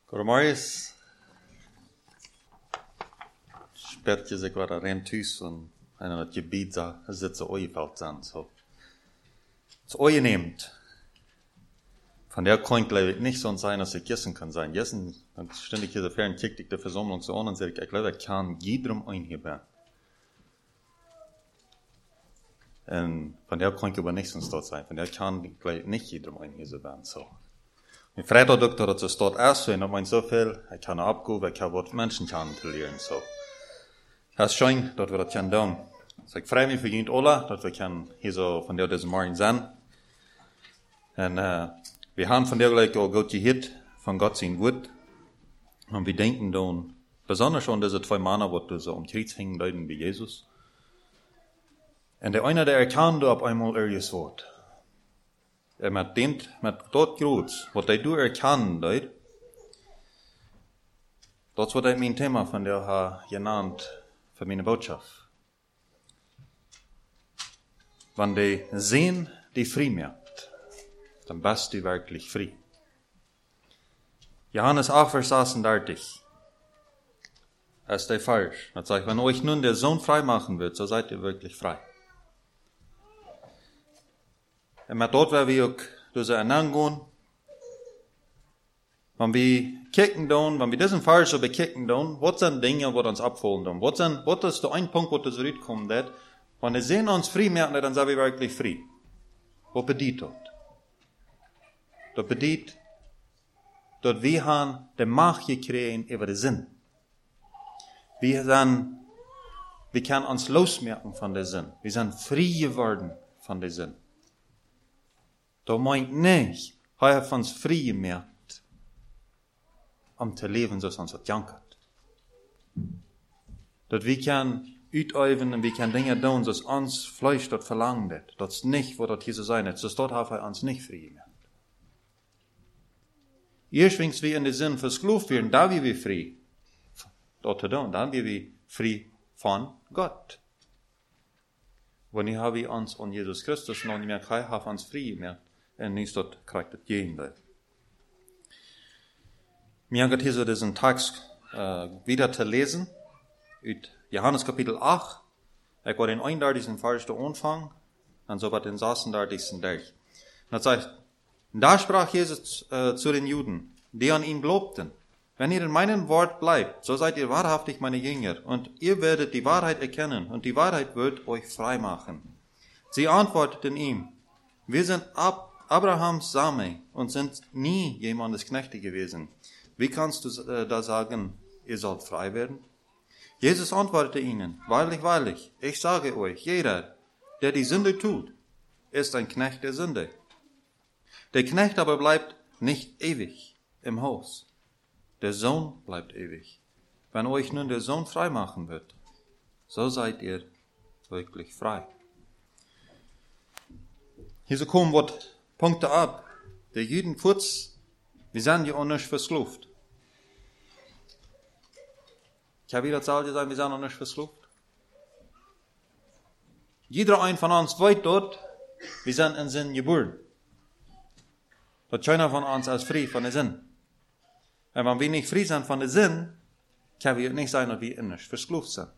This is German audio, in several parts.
Goedemorgen. Spät je zich wat rein thuis en in het gebied zitten ooieveld aan. So. Het ooie neemt. Von der kann glaube ich nicht so sein, dass ich Jessen kann sein. Jessen, dann ständig hier so fern, kickt ich der Versammlung so an und sage, ich glaube, ich kann jedem einheben. Und von der kann ich aber nicht sonst dort sein. Von der kann ich glaube ich nicht jedem einheben. So. Mijn Freitag dacht dat ze staat erst en dat meint zoveel, ik kan opgehen, ik kan wat Menschen kennenlernen. So. Het is schön, dat we dat kunnen doen. So, ik freue mich für jullie alle, dat we kunnen hier so von der deze morgen zijn. En we hebben van der gelijk al goed gehört, von Gott zijn woord. En we denken dan, besonders an diese 2 Männer, die so am Kreuz hängen, leiden wie Jesus. En der eine, der erkannte auf einmal ihr Wort. Met dat groot, wat hij doet erkennen, dat is wat ik mijn thema van der ha genannt voor mijn boodschap. Wenn die sehen, die frei macht, dann bist du wirklich frei. Johannes 8, Vers 36. Das ist der falsch. Das sagt, wenn euch nun der Sohn frei machen wird, so seid ihr wirklich frei. En met dat waar we ook dus aangaan, wenn wir kijken doen, wenn wir diesen Fall so bekijken doen, wat zijn dingen wat ons opvallen doen? Wat is de een punt wat ons uitkomt, dat, wenn wir sehen uns frei merken, dann sind wir wirklich frei. Wat bedeutet dat? Dat bedeutet, dat wir haben die Macht gekregen über den Sinn. Wir können uns losmerken von der Sinn. Wir sind frei geworden von der Sinn. Dat meint nicht, hij heeft ons vrij gemaakt om te leven zoals ons het jankert. Dat we kan uitoefenen en we kan dingen doen zoals ons vlees dat verlangt. Dat is niet wat dat hier zo zijn. Dus dat heeft hij ons niet vrij gemaakt. Eerst wanneer we in de zin verskloofd werden, daar wie we vrij. Dat te doen, dan wie we vrij van God. Wanneer hebben we ons aan Jezus Christus nog niet meer gekregen, heeft ons vrij gemaakt. En nu dat krijgt het gegenteil. Mir geht hier so diesen Text wieder zu lesen, uit Johannes Kapitel 8. Ich war den 31. Vers der Anfang, und so war den 36. Durch. Und das heißt, da sprach Jesus zu den Juden, die an ihn glaubten, wenn ihr in meinem Wort bleibt, so seid ihr wahrhaftig meine Jünger, und ihr werdet die Wahrheit erkennen, und die Wahrheit wird euch frei machen. Sie antworteten ihm, wir sind Abrahams Same und sind nie jemandes Knechte gewesen. Wie kannst du da sagen, ihr sollt frei werden? Jesus antwortete ihnen, wahrlich, wahrlich, ich sage euch, jeder, der die Sünde tut, ist ein Knecht der Sünde. Der Knecht aber bleibt nicht ewig im Haus. Der Sohn bleibt ewig. Wenn euch nun der Sohn frei machen wird, so seid ihr wirklich frei. Hier so kommen wat Punkte ab. Die Juden kurz, wir sind ja auch nicht versklavt. Ich habe wieder gesagt, wir sind auch nicht versklavt. Jeder ein von uns weiß dort, wir sind in Sinn geboren. Dat keiner von uns ist frei von der Sinn. Und wenn wir nicht frei sind von der Sinn, kann wir nicht sein, dass wir nicht versklavt sind.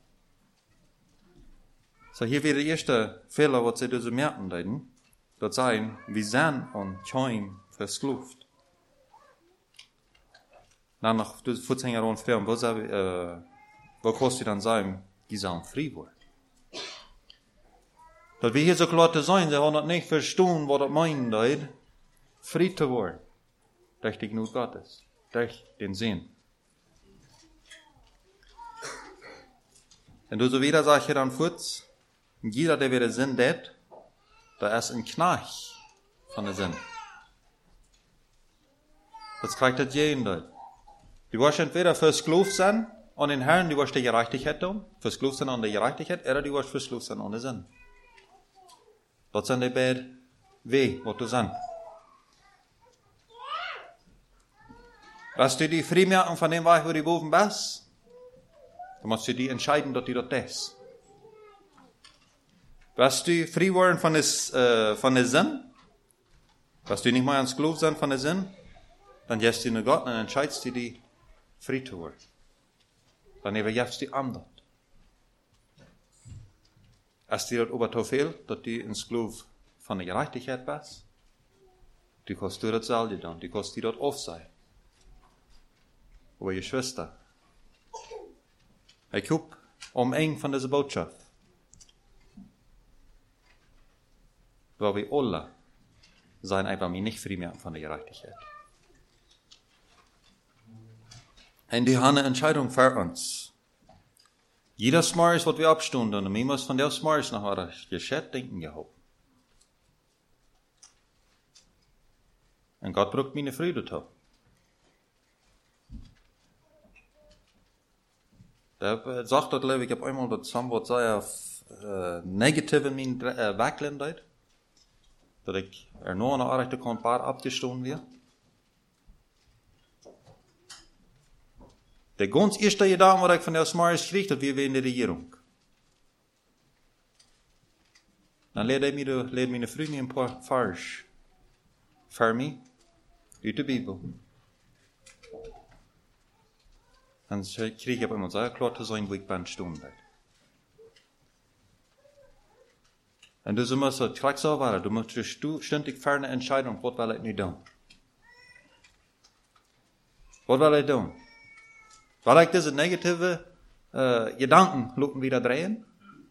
So hier wäre der erste Fehler, was sie diese merken leiden. Dat zijn, we zijn on kein versklavt. Dan nog de voetganger rond vragen, wat kost je dan zijn, die zijn vrij worden? Dat we hier zo klaar te zijn, ze hebben dat niet verstaan wat dat meint, vrij te worden. Durch die Gnade Gottes, durch den Sinn. En dus wieder zeg je dan voort, jeder der weer de zin deed, da ist ein Knecht von der Sinn. Das kriegt das Gegenteil. Du wirst entweder versklavt sein an den Herrn, du wirst die Gerechtigkeit tun, versklavt sein an der Gerechtigkeit, oder du wirst versklavt sein an der Sinn. Das sind die beiden Wege, was du sind. Dass du die frei merken von dem Weg, wo du oben bist, dann musst du die entscheiden, dass du das tust. Was du frei worden von der Sinn, was du nicht mehr ein Sklav sein von der Sinn, dann gehst du nach Gott und entscheidest du dich, fri zu werden. Dann übergibst du anderen. Als dir das aber zu viel, dass du ein Sklav von der Gerechtigkeit bist, du kannst du das selber dann, du kannst dir das aufsehen. Aber ihr Schwester, ich hab eng von dieser Botschaft, weil wir alle sein einfach nicht frei mehr von der Gerechtigkeit. Und die haben eine Entscheidung für uns. Jeder Smars, was wir abstunden, und wir müssen von der Smars nach was geschieht denken gehabt. Und Gott braucht meine Freude zu. Der sagt das, ich habe einmal das Samwort sehr negativ in meinen Wegländheit, dass ich nur eine Arbeit kann, paar abgestoßen wird. Der ganz erste Gedanke, was ich von der Smars kriege, dass wir in der Regierung. Dann lehrt meine Freunde ein paar Vers für mich aus der Bibel. Dann kriege ich immer sehr klar zu sein, wo ich bin stehen werde. Und du musst so, gleich so weiter, du musst ständig für eine Entscheidung, was will ich nicht tun? Was will ich tun? Will ich diese negative Gedanken wieder drehen?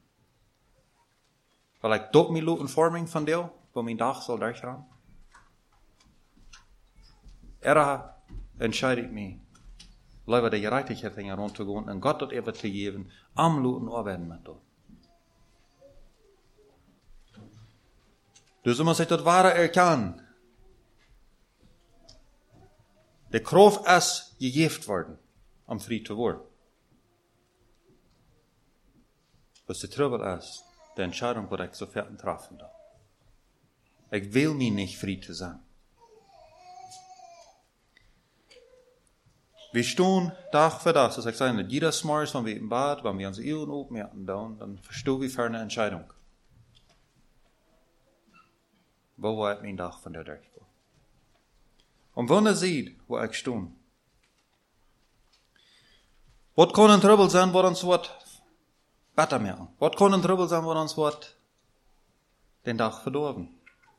Will ich dort mich forming von dir, wo mein Tag soll durchgehen? Entscheide ich mich, lieber der Gerechtigkeit herunterzugehen und Gott das eben zu geben, am Luten arbeiten mit dir. Dus muss ich das wahre erkennen. Der Kraft ist gegeben worden, um frei zu werden. Was der Trouble ist, die Entscheidung, die ich sofort treffen darf. Ich will mich nicht frei zu sein. Wir stehen Tag für Tag, das ich sage, jeder Smars, wenn wir im Bad, wenn wir unsere Augen aufmerken, dann verstehen wir für eine Entscheidung. Wo war ich mein Tag von der durchgehen? Und wenn er sieht, wo ich stehe, was kann ein Trouble sein, was uns was besser machen? Was kann ein Trouble sein, was uns was den Tag verdorben?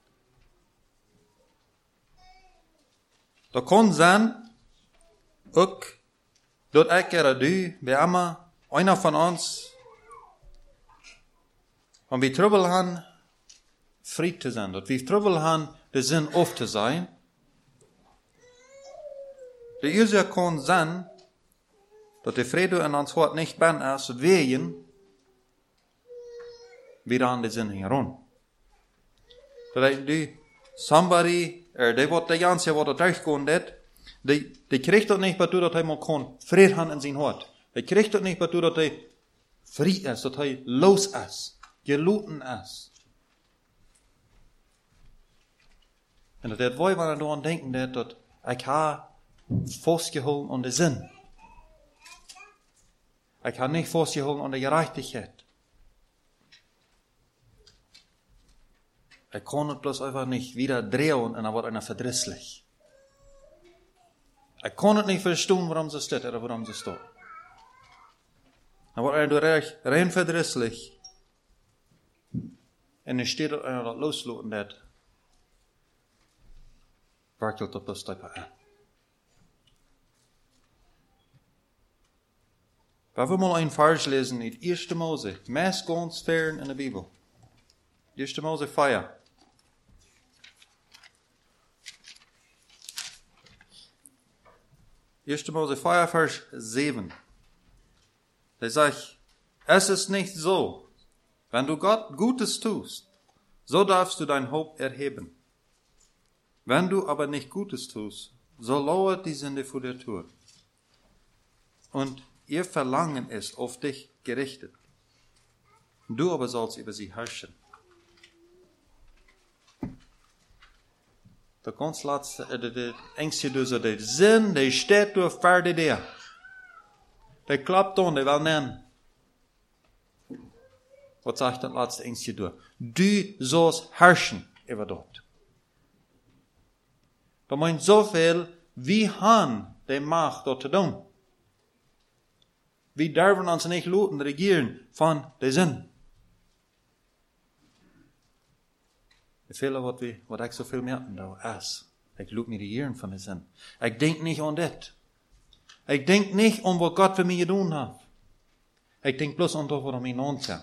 Da kann sein, auch, dass ich oder du, wer immer, einer von uns, wenn wir Trouble haben, frei zu sein, dass wir Trouble haben, den Sinn auf zu sein. Die Ursache kann sein, dass der Friede in uns Hort nicht bin ist, wegen wir an den Sinn heran. Dass die somebody, die wird der ganze, was da durchgehen wird, die kriegt das nicht, dass er mal kann, Frieden haben in sein Hort. Die kriegt das nicht, dass er frei ist, dass er los ist, geluten ist. Und dat wij waren dan denken dat ik ha vastgehouden aan de zin. Ik ha niet vastgehouden aan de gerechtigheid. Ik kon het bloß einfach nicht wieder drehen und dann wird einer verdrisslich. Ich kon het nicht verstehen, warum sie steht oder warum sie steht. Dann wird einer rein verdrisslich. Und dann steht einer das loslassen wird. Werkelt op dat stuk aan. We willen mal een vers lezen in 1. Mose. Meest ganz fern in de Bibel. 1. Mose 4. Mose 4, Vers 7. Der sagt, es ist nicht so, wenn du Gott Gutes tust, so darfst du dein Haupt erheben. Wenn du aber nicht Gutes tust, so lauert die Sünde vor der Tür. Und ihr Verlangen ist auf dich gerichtet. Du aber sollst über sie herrschen. Der ganz laatste, de engste dus, de zin, die steht door verder der. Die klappt on, die wil nennen. Wat zegt dat laatste engste door? Du sollst herrschen über dort. Da meint so viel, wie han de macht dat te doen. Vi durven ons niet laten regeren van de zin. Ik veel wat ik zoveel merken daar is. Ik laat me regeren van de zin. Ik denk niet aan dit. Ik denk niet om wat God voor mij gedaan heeft. Ik denk bloß aan dat wat hij mij aanzet.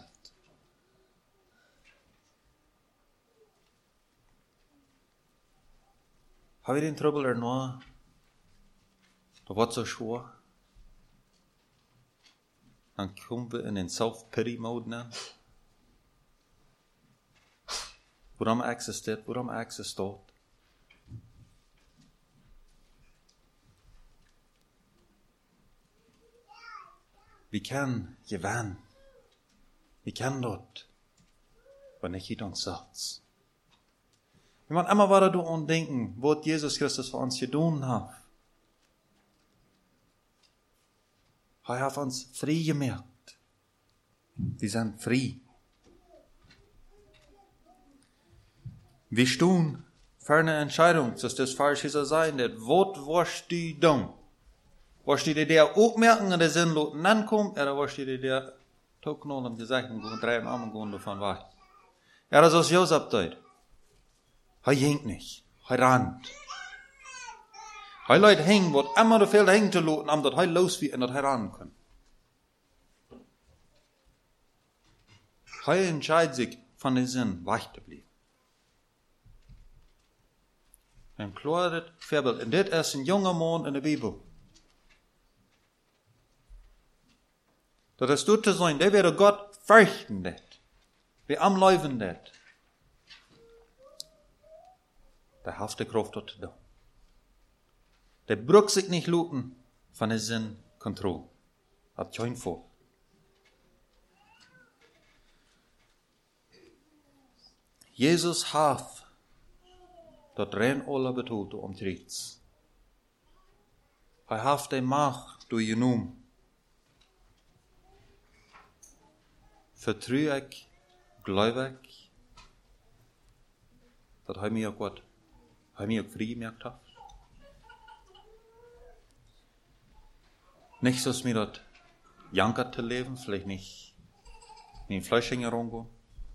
Heb je den trouble erna? Dat wordt zo schwer. Dan komen we in een self-pity mode na. Waarom existeert, waarom existeert. Vi kan gewinnen. Vi kan dat. Wanneer je dan zegt. Je moet immer wieder daran denken, wat Jesus Christus für uns gedaan hat. Er hat uns frei gemacht. Wir sind frei. Wir stehen für eine Entscheidung, dass das falsch sein wird. Was wirst du tun? Wirst du dir der aufmerken und der Sinn lassen ankommen, oder wirst du dir der Toknol und gesagt und drei Armen gehen davon weg? Ja, das ist Josef dort. Er hinkt nicht. Er rannt. Er lässt hängen, was immer du viel hängen zu lassen, um dass er los wird und dass er ran kann. Er entscheidet sich, von dem Sinn wach zu bleiben. Ein klares Vorbild. Und das ist ein junger Mann in der Bibel. Das ist dort zu sein, der wird Gott fürchten, das. Wie am Leben, das. Der hat die Kraft dort zu tun. Der braucht sich nicht lassen von der Sinnkontrolle. Hat kein vor. Jesus hat dat rein alle betont om triets. Hij hat die Macht door je noem. Vertrouw ik, geloof ik, dat hij mij ook wat, hij mij ook vrij gemaakt hat. Nicht, dass mir das jankert zu leben, vielleicht nicht in den Fleisch herumgehen,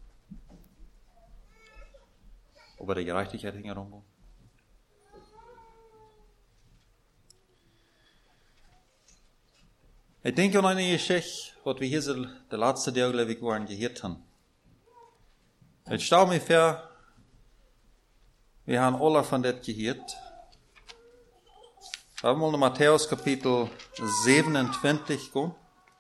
aber der Gerechtigkeit herumgehen. Ich denke an eine Geschichte, was wir hier so der letzte Tag, glaube ich, waren gehört haben. Ich stelle mir vor, wir haben alle von das gehört. Wir wollen Matthäus Kapitel 27 gehen.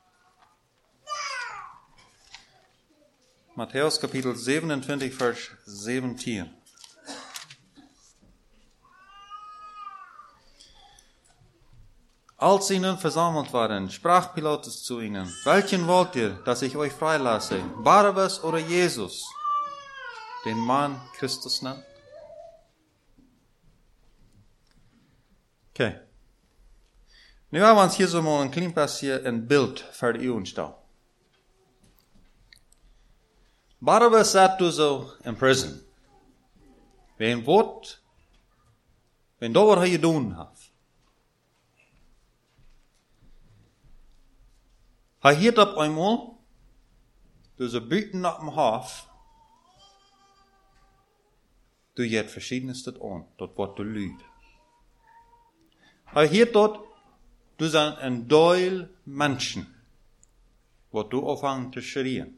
Matthäus Kapitel 27, Vers 17. Als sie nun versammelt waren, sprach Pilatus zu ihnen: Welchen wollt ihr, dass ich euch freilasse? Barabbas oder Jesus, den Mann Christus nennt? Okay. Nu haben wir uns hier so mal ein klein bisschen ein Bild für die Augen stellen. Barabbas satt du so in prison. Wenn da was er getan hat. Er hielt op einmal, du so buiten op dem Hof, du jet verschiedenes dat an, dat wat du lüd. Er hielt dort, du sind ein Deul Menschen, wat du aufhangen zu schreien.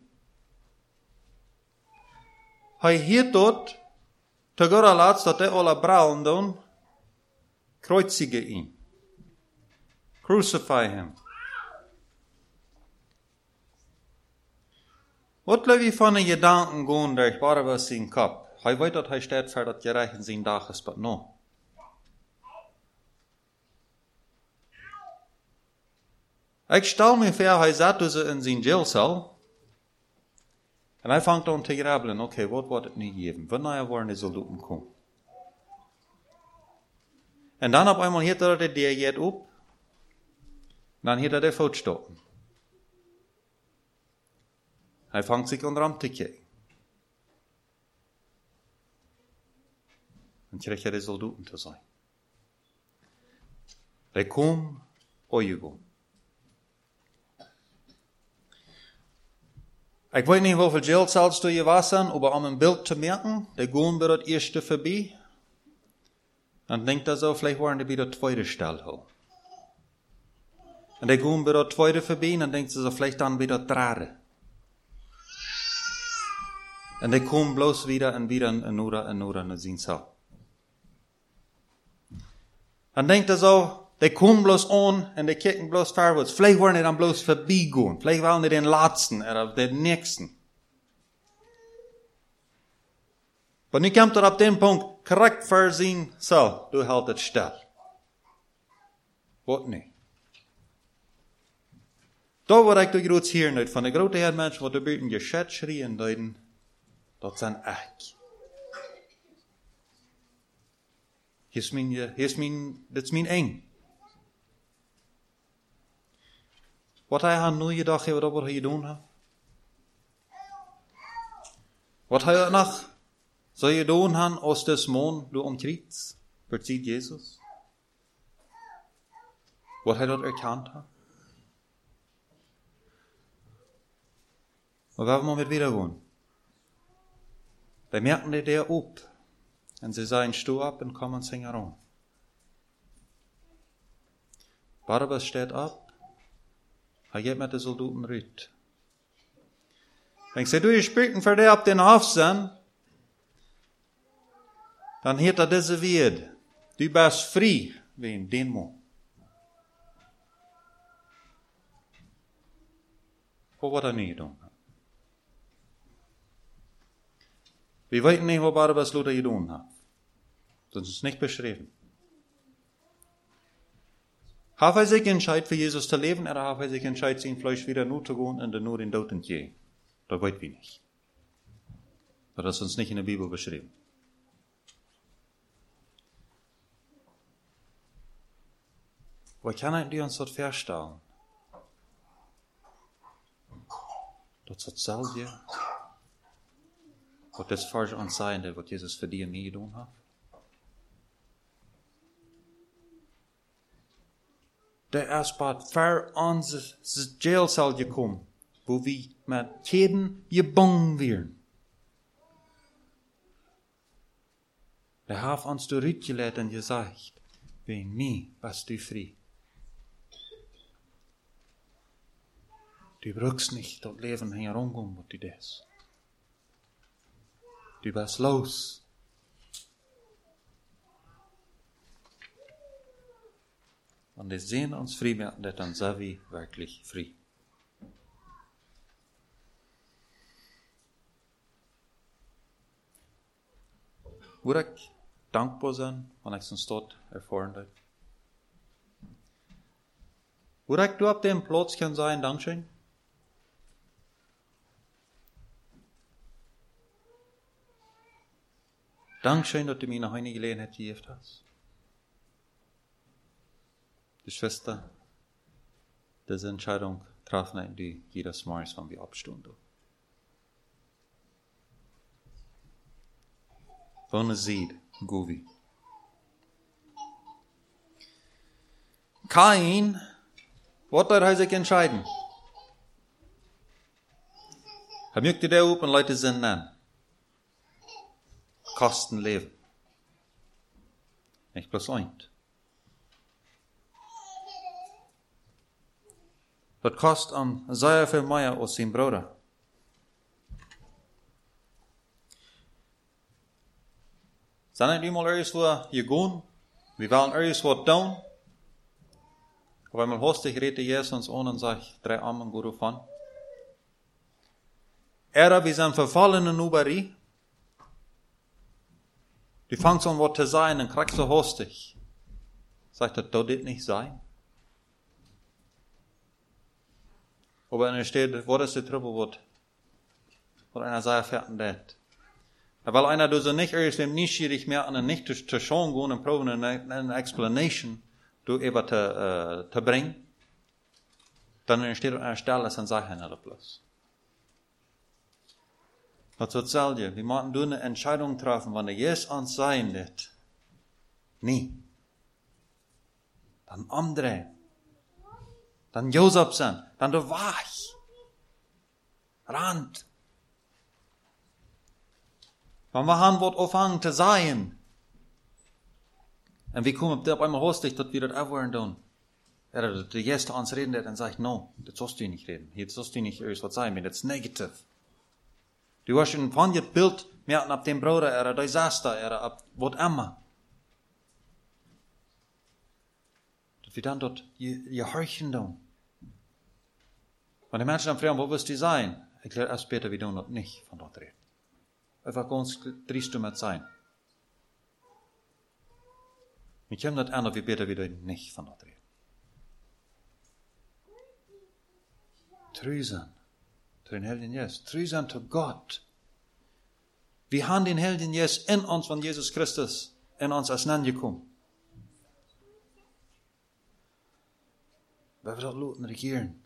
Er hielt dort, te gora laatst dat hij alle brauen doen, kreuzige ihn. Crucify him. Wat leef je van een gedanken gaan durch Barabbas zijn kop? Hij weet dat hij staat voor dat gerecht in zijn dag is, maar no. Ik stel me voor, hij zat dus in zijn jailcel. En hij vangt aan te grabbelen, oké, wat wordt het nu geven? Wanneer worden die soldaten komen? En dan op eenmaal hield hij de jet op. Dan hield hij de voetstappen. Hij vangt zich onder aan te kijken. En krijgt hij de soldaten te zijn. De kom oigo. Ich weiß nicht, wie viel Geld zahlst du je wassern, aber um ein Bild zu merken, die gehen bei das erste vorbei. Dann denkt er so, vielleicht waren die bei der zweite Stelle. Und die gehen bei der zweite vorbei, dann denkt sie so, vielleicht dann bei der dritte. Und die kommen bloß wieder und wieder und dann sehen sie. Dann denkt er so, die kommen bloß an und die kicken bloß vorwärts. Vielleicht wollen die dann bloß vorbeigehen. Vielleicht wollen die den letzten oder den nächsten. Aber nu kommt er auf den Punkt, korrekt versehen, so, du hältst es still. Was nicht? Da wat ik de groot hier uit van de grote heer mensen wat de buiten je schat schrien duiden, dat zijn ik. Dit is mijn eng. Wat hij aan nu je dag heeft, wat hij doen heeft. Wat hij nog zou je doen hebben als des man du omkriegt, verziet Jezus. Wat hij dat erkannt heeft. Maar waar moet we weer gaan? Die merken die der op. En ze zijn stu op en komen zingen rond. Barabbas steht op. Hij gaat met de soldaten uit. En ik zeg, du je spreken voor die op den hof zijn. Dan heet dat deze woord. Du bist vrij, wegen den man. Voor wat hij niet doen. Wir weten nicht, was Barabbas Luther getan hat. Das ist nicht beschrieben. Hat er sich entschieden, für Jesus zu leben, oder hat er sich entschieden, sein Fleisch wieder nur zu gehen und dann nur den Toten zu gehen? Das weten wir nicht. Das ist uns nicht in der Bibel beschrieben. Wie kann ich uns das vorstellen? Das ist dasselbe. Wat das falsch an sein, wat Jesus für die nie getan hat. Der erst bad ver ans jailcel gekommen, wo wir mit jeden gebangen werden. Der hat uns zurückgelegt und gesagt, wegen mir bist du frei. Du brauchst nicht das Leben herumgehen, was du das. Du bist los. Und wir sehen uns frei werden, dann sind wir wirklich frei. Würde ich dankbar sein, wenn ich es dort erfahren habe? Würde ich du auf dem Platz können sein, Dankeschön? Dankeschön, dass du mir noch eine Gelegenheit gegeben hast. Die Schwester, diese Entscheidung treffen die jedes Mal, wenn wir abstehen. Ohne Seed, Govi. Kain, was er sich entscheiden? Er möchte der oben Leute sind nennen. Kosten leben. Nicht bloß eint. Das kostet sehr viel mehr als sein Bruder. Sind nicht mal irgendwo gegangen? Wir wollen irgendwo tun. Aber einmal hostig redet Jesus uns an und sagt, 3 Amen, gut von. Wir sind verfallenen Uberi. Du fängst an, was zu sein, und kriegst du hostig. Sagt er, das nicht sein? Aber in der steht, was ist der Trouble, was einer sagt, fertig das. Weil einer du so nicht irgendwie neugierig mehr an nicht zu schauen gehen und probieren eine Explanation du eben zu bringen, dann steht an einer Stelle, dann sagt einer das bloß. Das erzählt dir, wir müssen eine Entscheidung treffen, wenn der Jesus uns sein wird. Nie. dann André, dann Josefsen, dann de Wach, Rand. Want we gaan wat afhangen te zijn. En we komen op einmal hostig, dat we dat afwaren doen. Er de eerste ons reden en zegt, no, dat zost u niet reden. Hier zost u niet eerst wat zijn, maar dat is negatief. Du hast een van je beeld merken op den broeder, er disaster, op wat immer. Dat we dan dat je hartje doen. Want de mensen dan vragen, wat willst du zijn? Ik leer erst beter, we doen dat niet van dat reden. Einfach ganz triest mit sein. Ich komme das an, wie beter wieder nicht von dort reden. Treu sein. Zu den Helden Jesus. Treu sein zu Gott. Wir haben den Helden Jesus in uns von Jesus Christus in uns auseinandergekommen. Weil wir das Luten regieren.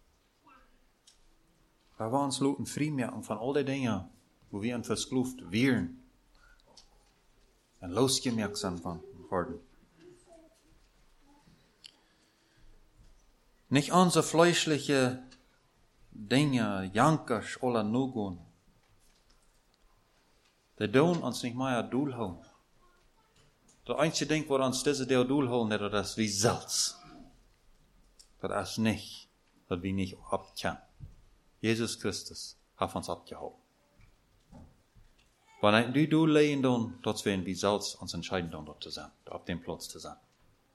Weil wir uns Luten frei machen von all den Dingen, wo wir in verskloeft wären en losgemerkt zijn van worden. Nicht unsere fleischliche Dinge, Jankers oder Nugun, die doen uns nicht mehr doel houden. Das einzige Ding, wo uns diese Deel doel houden, das ist wie Salz. Das ist nicht, das wir nicht abkennen. Jesus Christus hat uns abgehoben. Wanneer du legen dan, dat we wie Salz ons entscheiden dan dort zu sein, auf dem Platz zu sein.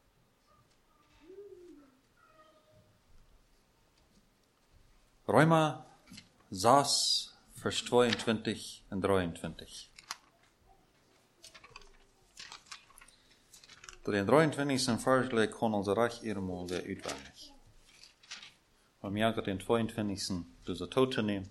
Römer 6, Vers 22 en 23. Door den 23. Vers kon onze recht eenmaal weer uitwendig. Maar mir hat den 22. diese Tote nehmen.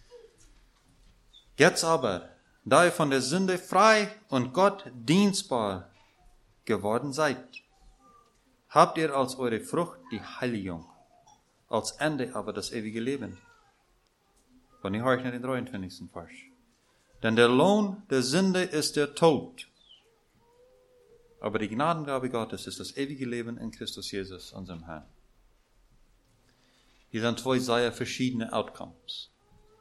Jetzt aber, da ihr von der Sünde frei und Gott dienstbar geworden seid, habt ihr als eure Frucht die Heiligung, als Ende aber das ewige Leben. Und ich höre nach den 23. Vers. Denn der Lohn der Sünde ist der Tod. Aber die Gnadengabe Gottes ist das ewige Leben in Christus Jesus, unserem Herrn. Hier sind zwei sehr verschiedene Outcomes.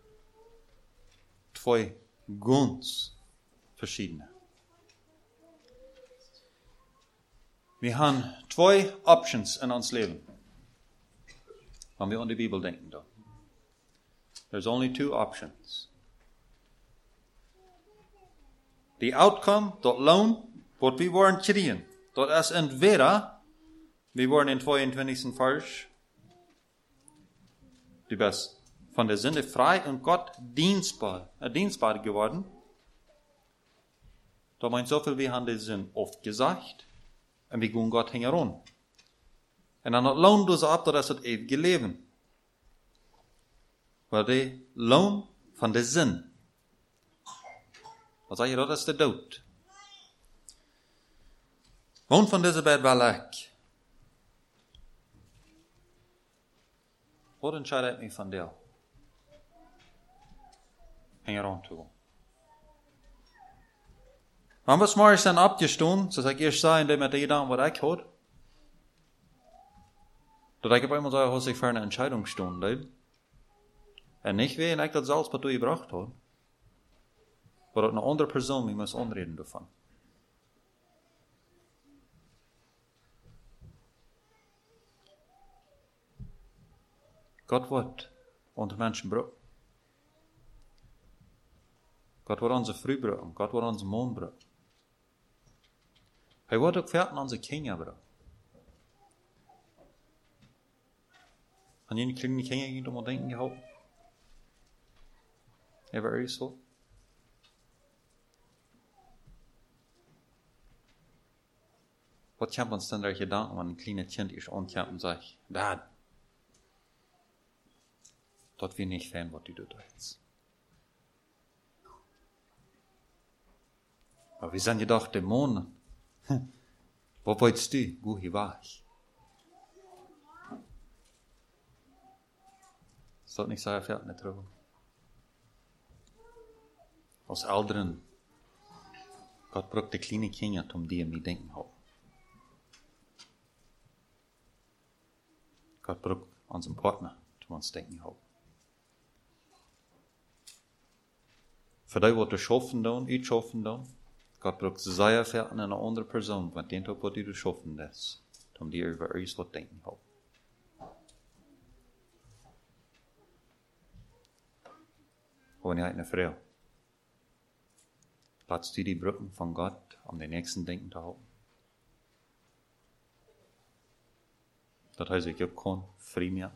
Zwei ganz verschiedene. Wir haben zwei Options in uns Leben. Wenn wir an die Bibel denken. Da. There's only two options. The outcome, dat Lohn, wat wir wollen kriegen, das ist entweder, wir wollen in 22. Vers, du bist von der Sünde frei und Gott dienstbar geworden. Da meint so viel, wir haben die Sünde oft gesagt und wir gehen Gott heran. Und dann lohnt du so ab, das ist das ewige Leben. Weil der Lohn von der Sünde, was sag ich, das ist der Tod. Lohn von dieser Welt war weg. Was entscheidet mich von dir? Häng ran zu gehen. Wenn wir morgens dann abgestoßen, so sag ich erst sagen, indem der Gedanken, was ich hat, dass ich auf einmal sage, dass ich für eine Entscheidung stehen, und nicht wie ich das Salz, was du gebracht hast, aber eine andere Person, die muss anreden davon. Gott wird unter Menschen brauchen. Gott wird unsere Früh brauchen. Gott wird unsere Mond brauchen. Er wird auch für unsere Kinder brauchen. An jeden kleinen Kinder geht um denken gehabt. Er war ehrlich so. Was kann uns denn da Gedanken, wenn ein kleines Kind ist und und sagt, Dad, dort wir nicht fan, was du tust. Aber wir sind jedoch Dämonen. Wo wolltest du? Wo hier war ich? Ist das nicht so, er fällt nicht drauf? Als Eltern, Gott braucht die kleine Kinder, um die wir denken haben. Gott braucht unseren Partner, zum uns denken haben. Für die, was du schaffen tun, ich schaffen tun, Gott braucht sehr viel an eine andere Person, wenn den Tag, was du schaffen lässt, um dir über alles was denken haben. Und ich habe eine Frau. Platz du die Brücken von Gott, um den nächsten Denken zu haben. Das heißt, ich habe keinen Frieden mehr.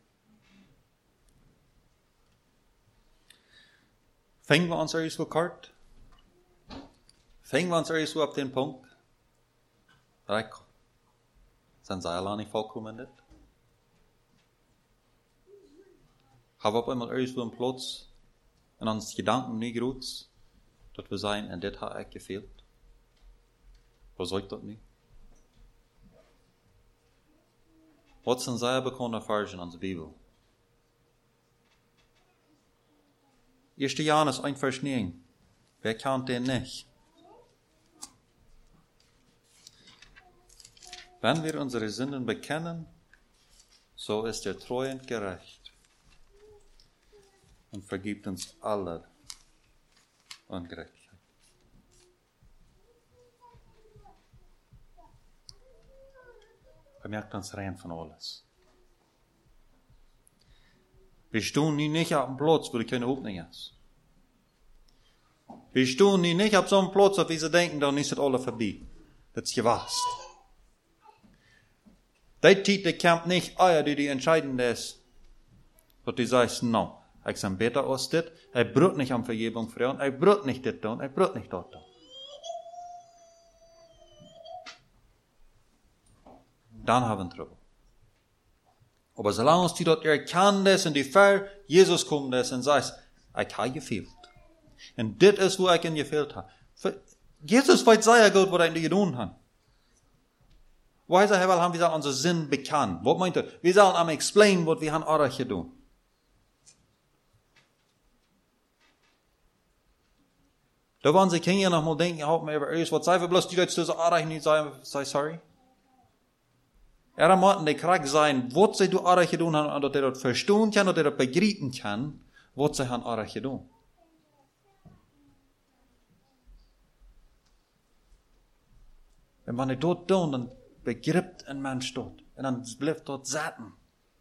Fängen wir uns irgendwo kort? Fängen wir uns irgendwo auf den Punkt? Reich, sind sie allein nicht vollkommen nicht? Haben wir auf einmal irgendwo einen Platz in uns Gedanken nicht gut, dass wir sagen, und das hat euch gefehlt? Was soll ich das nicht? Was sind sehr bekannte Versen in unserer Bibel? 1. Johannes 1, Vers 9. Wer kennt den nicht? Wenn wir unsere Sünden bekennen, so ist er treu und gerecht und vergibt uns alle Ungerechtigkeit. Er merkt uns rein von alles. Wir stehen nicht auf dem Platz, wo die keine Hoffnung ist. Wir stehen nicht auf so einem Platz, auf wie sie denken, dann ist es alles vorbei. Das ist gewasst. Der Titel kommt nicht, die entscheidend ist, dass du sagst, no, ich bin besser als das, ich brauche nicht um Vergebung fragen, ich brauche nicht das tun, ich brauche nicht das tun. Dann haben wir Trouble. Aber solange du dort erkennst und die Fall Jesus kommt und sagst, ich habe gefehlt. Und das ist, wo ich ihn gefehlt habe. Jesus weiß sehr gut, was er in dir getan hat. Weil wir sollen unseren Sinn bekennen. Was meint er? Wir sollen ihm explain, was wir haben auch getan. Da wollen sie Kinder noch mal denken, halt mir über alles, was sei wir bloß die Leute so arg nicht sagen, sei sorry. Er muss der Krieg sein, was sie du arg getan haben, und dass er das verstehen kann, dass er das begreifen kann, was sie haben arg getan. Wenn man nicht dort tun, dann begreift ein Mensch dort. Und dann bleibt dort satten.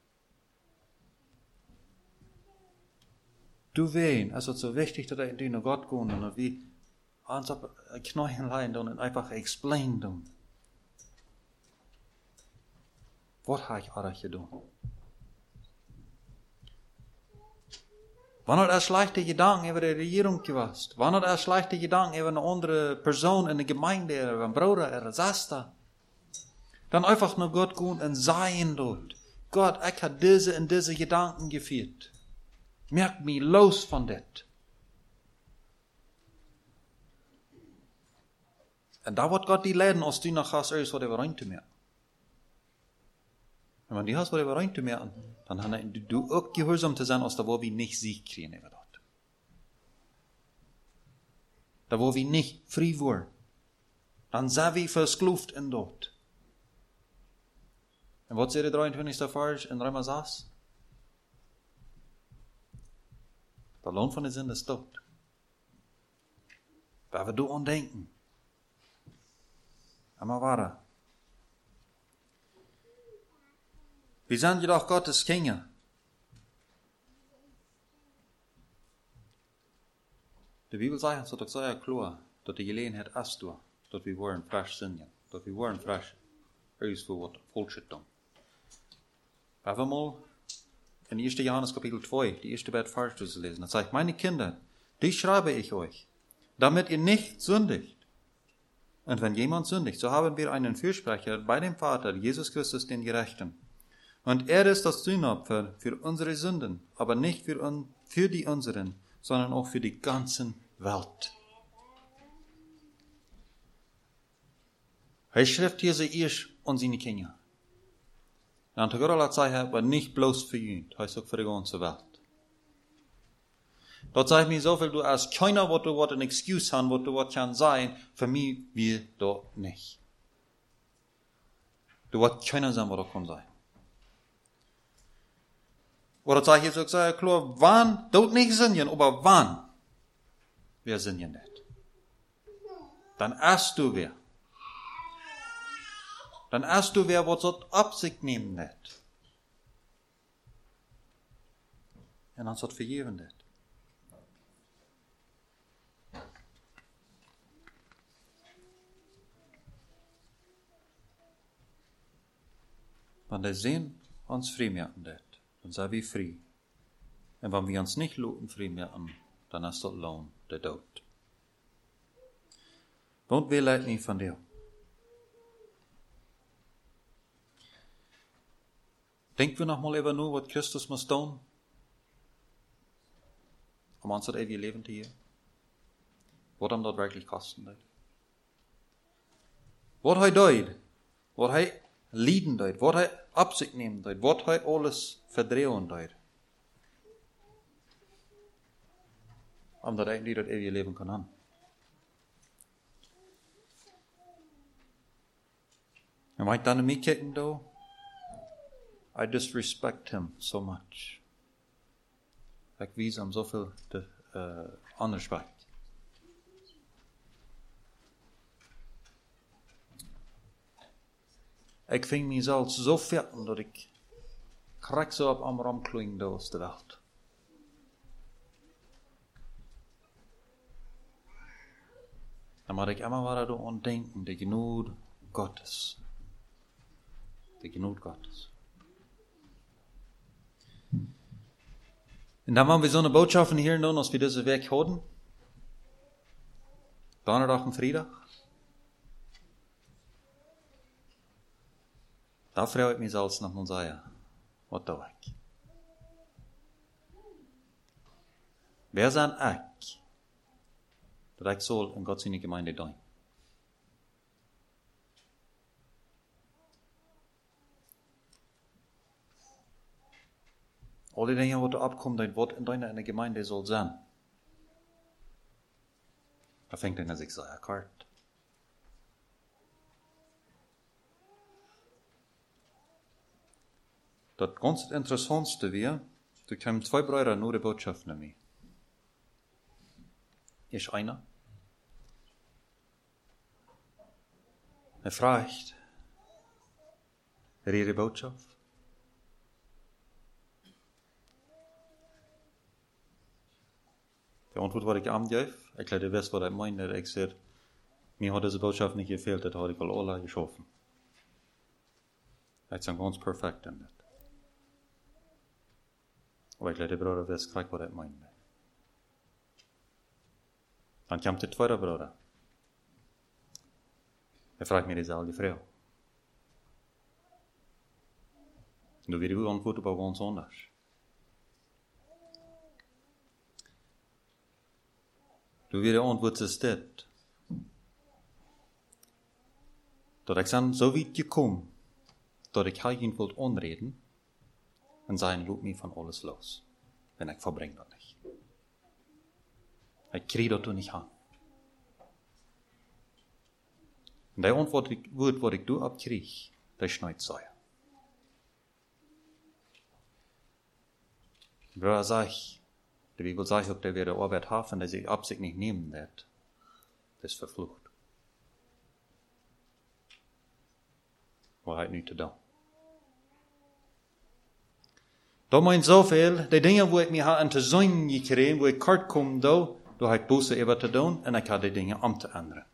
Du wen, also so wichtig, dass er in den Gott gehen und wie ans Knäuel leiden und einfach explain dem. Was habe ich arg getan? Wann hat er schlechte Gedanken über die Regierung gewusst? Wann hat er schlechte Gedanken über eine andere Person in der Gemeinde, über einen Bruder, oder Schwester? Dann einfach nur Gott gehen und sein dort. Gott, ich habe diese und diese Gedanken geführt. Merk mich los von das. Und da wird Gott die leiden, als du noch hast, was er rein zu merken. Und wenn du hast, was er rein zu merken, dann hast du auch gehorsam zu sein, als da wo wir nicht Sieg kriegen über dort. Da wo wir nicht frei wurden. Dann sind wir versklavt in dort. Und was steht der 23. Vers in Römer 6? Der Lohn von der Sünde ist Tod. Weil wir du denken. Aber warte. Wir sind jedoch Gottes Kinder. Die Bibel sagt, so dass sehr klar, dass die Gelegenheit ist, dass wir wollen frisch singen, dass wir wollen frisch irgendwo was Bullshit tun. Einfach mal in 1. Johannes Kapitel 2, die erste beiden Verse zu lesen. Da sagt, meine Kinder, die schreibe ich euch, damit ihr nicht sündigt. Und wenn jemand sündigt, so haben wir einen Fürsprecher bei dem Vater, Jesus Christus, den Gerechten. Und er ist das Sühnopfer für unsere Sünden, aber nicht für die unseren, sondern auch für die ganze Welt. Hij schrift hier ze eerst ons in de Kinder. En tegelijk zei hij, aber nicht bloß für ihn, das heißt auch für die ganze Welt. Dort sagt mir so viel, du hast keiner, wo du ein Excuse haben, wo du was kann sein, für mich wir dort nicht. Du wirst keiner sein, wo du kann sein. Oder sage ich jetzt auch klar, wann, dort nicht singen, aber wann wir singen nicht. Dann erst du wer. Dann erst du wer, was dort Absicht nehmen nicht. Und dann dort vergeben nicht. Wenn die sehen, uns frei machen nicht, dann sind wir frei. Und wenn wir uns nicht frei machen, dann ist das Lohn der Tod. Und wir leiden nicht von dir. Denken wir nochmal über nur, was Christus muss tun, um uns das ewige Leben zu geben. Was ihm das wirklich kosten wird. Was er deut, was er lieden deut, was er Absicht nehmen deut, was er alles verdrehen deut. Um das eigentlich das ewige Leben kann haben. Und wenn ich dann in mich kicken da, I disrespect him so much. Ich wies ihm so viel Unrespekt. Ich fing mich selbst so fertig, dass ich krieg so ab am Ramkling da aus der Welt. Dann muss ich immer wieder daran denken, die Gnade Gottes. Die Gnade Gottes. Und dann haben wir so eine Botschaft hier nun, als wir diese Weg hatten. Donnerstag und Freitag. Da freue ich mich selbst noch mal sagen, was tue ich? Wer sind ich, dass ich soll in Gottes Gemeinde tun? Alle Dinge, die abkommen, dein Wort in deiner Gemeinde soll sein. Da fängt er an sich so erkart. Das ganz Interessantste wäre, du kommen zwei Brüder nur die Botschaft nämlich. Ist einer. Er fragt, ihre Botschaft? Die Antwort, was ich angebe, ich glaube, wisst, was ich meine. Ich sage, mir hat diese Botschaft nicht gefehlt, das habe ich alle geschaffen. Ich bin ganz perfekt in das. Aber ich glaube, der Bruder wisst gleich, was ich meine. Dann kommt der zweite Bruder. Er fragt mir dieselbe Frau. Und du wirst die Antwort aber ganz anders. Du wirst die Antwort ist das. Dass ich dann so weit gekommen, dass ich ihn wollte anreden und sagen, lud mich von alles los. Wenn ich verbringe das nicht. Ich kriege das nicht an. Und die Antwort, was ich da abkriege, das schneit Säure. Bruder sagt, die Bibel sagt, ob der wieder Arbeit hat, der sich Absicht nicht nehmen wird, das ist verflucht. Weil halt nichts zu tun. Da meint so viel, die Dinge, wo ich mich an zu sein gekriegt, wo ich kort komme, da habe ich Buße über zu tun, und ich habe die Dinge zu ändern.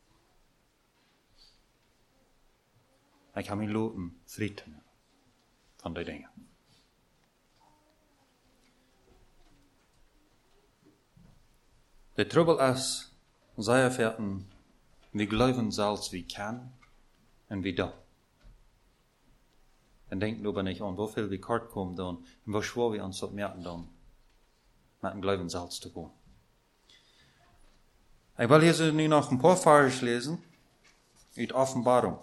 Ich kann mich loben, frieden von den Dingen. Der Trouble ist, sehr verehrten, wir glauben selbst, wie kann und wie da. Und denken aber nicht an, wie viel wir kort kommen dann, und wie schwer wir uns das merken dann, mit dem Glauben selbst zu gehen. Ich will hier nun noch ein paar Verse lesen, uit Offenbarung.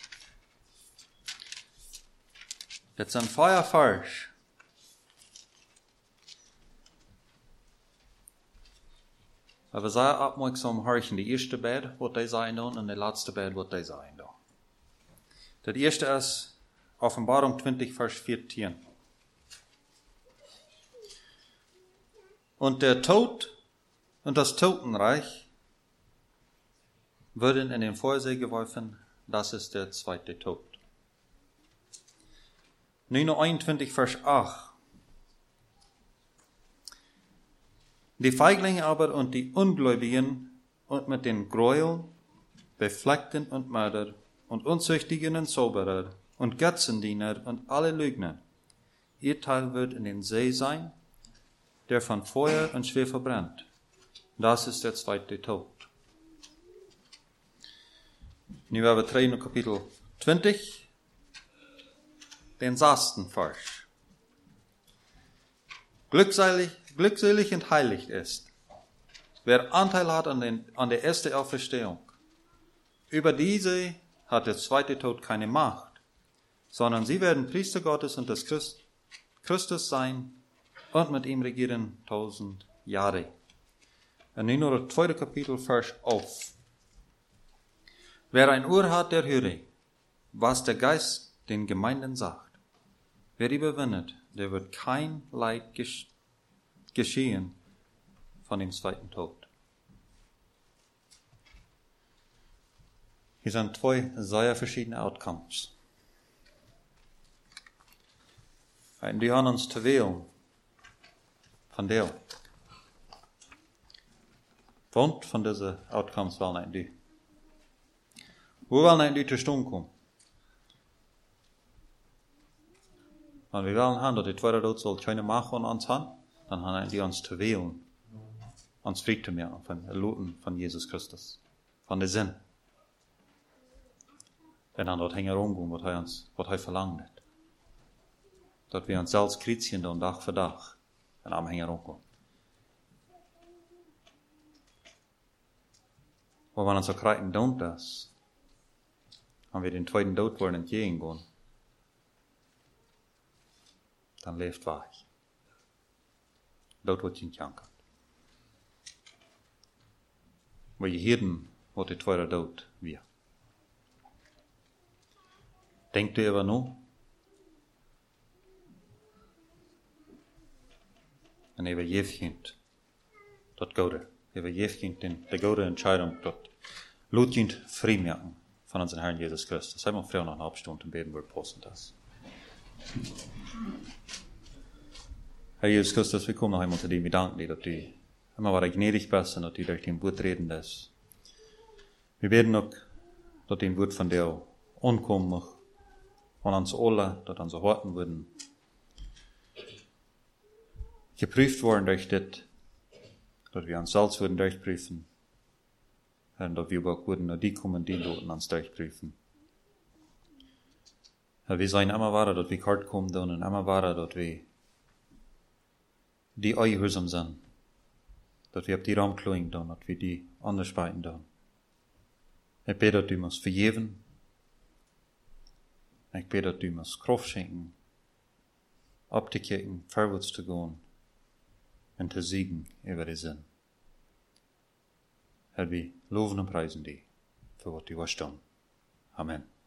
Das sind 4 Verse. Aber sehr aufmerksam horchen. Die erste Bett, was die sagen dann, und die letzte Bett, was die sagen dann. Das erste ist Offenbarung 20, Vers 14. Und der Tod und das Totenreich würden in den Feuersee geworfen. Das ist der zweite Tod. 29, Vers 8. Die Feiglinge aber und die Ungläubigen und mit den Gräuel, Befleckten und Mörder und Unzüchtigen und Zauberer und Götzendiener und alle Lügner, ihr Teil wird in den See sein, der von Feuer und Schwefel brennt. Das ist der zweite Tod. Nu hebben we in Kapitel 20, den 6. Vers. Glückselig und heilig ist, wer Anteil hat an der ersten Auferstehung. Über diese hat der zweite Tod keine Macht, sondern sie werden Priester Gottes und des Christus sein und mit ihm regieren 1000 Jahre. Und nun noch das 2. Kapitel, Vers 11. Wer ein Ohr hat, der höre, was der Geist den Gemeinden sagt. Wer überwindet, der wird kein Leid geschehen von dem zweiten Tod. Hier sind 2 sehr verschiedene Outcomes. Und die haben uns zu wählen von der. Und von diesen Outcomes wollen die. Wo wollen die zur Stunde kommen? Wenn wir wollen haben, dass die zweite Tod soll keine Macht an uns haben, dann haben die uns zu wählen, uns frei zu machen von der Luten von Jesus Christus, von der Sinn. Und dann dort hängen rumgehen, was er verlangt hat. Dass wir uns selbst kritizieren dann Tag für Tag und am hängen rumgehen. Aber wenn uns so kreiten, don't das, wenn wir den zweiten Tod wollen entgegengehen, dann lebt weich. Dort wird ihn krank. Aber je hirden, wat der zweite Tod wir. Denkt ihr aber noch? En über jevkind, dat Gode, über jevkind der Gode Entscheidung, dort lotkind frei von unserem Herrn Jesus Christus. Einmal früher noch eine halbe Stunde beten, wir posten das. Herr Jesus Christus, wir kommen noch einmal zu dir. Wir danken dir, dass du immer wieder gnädig bist und dass du durch dein Wort reden lässt. Wir beten auch, dass dein Wort von dir ankommt, von uns alle, dass unsere Horten würden geprüft worden durch das, dass wir uns selbst würden durchprüfen. Und dass wir auch würden, dass die kommen, die dort uns durchprüfen. Herr, wir seien immer wahr, dass wir hart kommen und immer wahr, dass wir die gehorsam sind. Dass wir auf die Raum kloingen, dass wir die anders beiten. Ich bete, dass du uns vergeben. Ich bete, dass du uns Kraft schenken, abzukicken, vorwärts zu gehen und zu siegen über die Sinn. Herr, wir loben und preisen dich für was du hast getan. Amen.